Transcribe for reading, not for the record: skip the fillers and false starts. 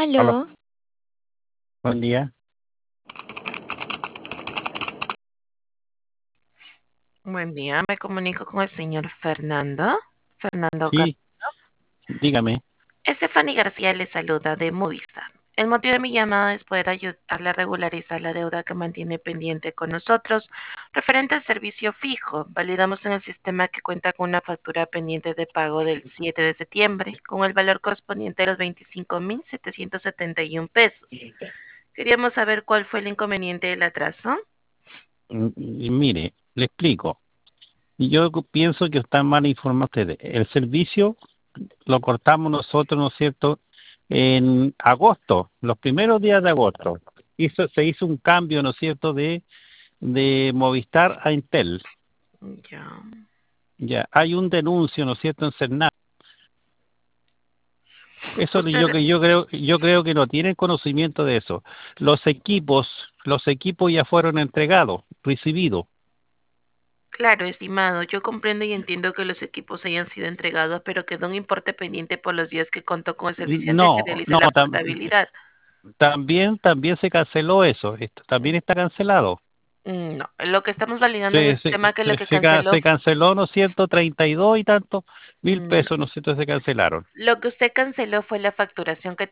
Aló, Aló, buen día. buen día. Me comunico con el señor Fernando. Fernando Gar- Sí, dígame. Stephanie García le saluda de Movistar. El motivo de mi llamada es poder ayudarle a regularizar la deuda que mantiene pendiente con nosotros referente al servicio fijo. Validamos en el sistema que cuenta con una factura pendiente de pago del 7 de septiembre con el valor correspondiente a los 25.771 pesos. Queríamos saber cuál fue el inconveniente del atraso. Y mire, le explico. Pienso que están mal informados ustedes. El servicio lo cortamos nosotros, ¿no es cierto?, en agosto, los primeros días de agosto. Se hizo un cambio, ¿no es cierto?, de Movistar a Entel. Ya. Ya, hay un denuncio, ¿no es cierto?, en Cernar. Eso Usted, yo creo que no tienen conocimiento de eso. Los equipos ya fueron entregados, recibidos. claro, estimado, yo comprendo y entiendo que los equipos hayan sido entregados, pero quedó un importe pendiente por los días que contó con el servicio antes que No, realice no, la portabilidad. también se canceló eso, esto también está cancelado. No, lo que estamos validando en el sistema que lo que canceló, Se canceló, ¿no es cierto?, 32 y tantos mil mm, pesos, ¿no es cierto?, se cancelaron. lo que usted canceló fue la facturación que